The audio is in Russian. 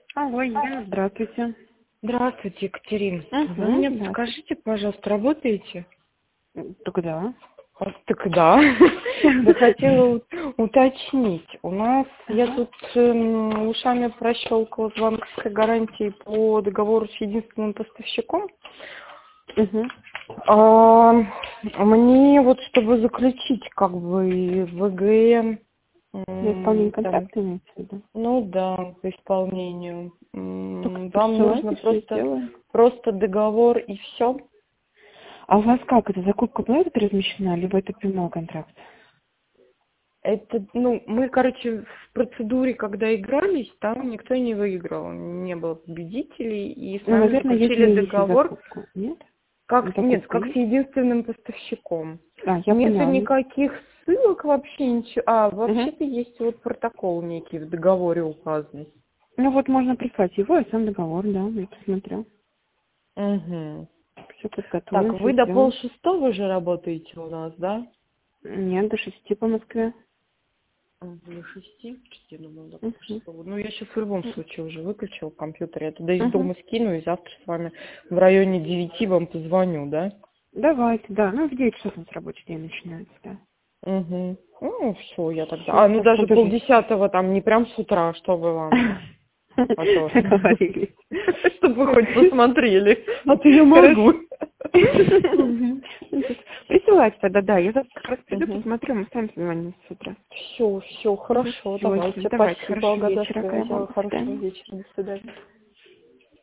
Алло, Елена, здравствуйте. Здравствуйте, Екатерина. Вы Угу, мне да. подскажите, пожалуйста, работаете? Только да. Так да. Я хотела уточнить. У нас, я Ага. тут ушами прощелкала с банковской гарантией по договору с единственным поставщиком. Угу. А, Мне вот, чтобы заключить как бы ВГ, На исполнение там, контракта имеется в виду? ну да, по исполнению, Только вам нужно присылайте, все сделаем. просто договор и все. А у вас как, это закупка платы размещена, либо это прямой контракт? Это, ну, мы, короче, в процедуре, когда игрались, там никто не выиграл, не было победителей, и с Ну, нами наверное, если заключили есть договор, закупка. Нет? нет, Закупка как с есть? единственным поставщиком. А, я Нету поняла. никаких ссылок вообще, ничего, Угу. вообще-то есть вот протокол некий в договоре указан. Ну вот можно прислать его, и сам договор, да, я посмотрел. Угу. Все Так, подготовим, все вы до сделаем. 5:30 же работаете у нас, да? Нет, до 6 по Москве. До 6, я думала, до Угу. 6. Ну, я сейчас в любом случае уже выключила компьютер. Я туда из Угу. дома скину и завтра с вами в районе 9 вам позвоню, да? Давайте, да. Ну, в 9 часов у нас рабочий день начинается, да. Угу. Ну, все, я тогда... Все, ну, так даже побежите. 10. там, не прям с утра, что вы вам. А то... Договорились. Чтобы вы хоть посмотрели. А то я Хорошо. могу. Угу. Присылайте тогда, да. Я завтра как раз приду, Угу. посмотрю, мы сами созвонимся с утра. Все, хорошо, Всё, давайте. давайте, Спасибо, хорошего ага, до вечера, связи. вам. До Хорошего свидания. вечера, до свидания.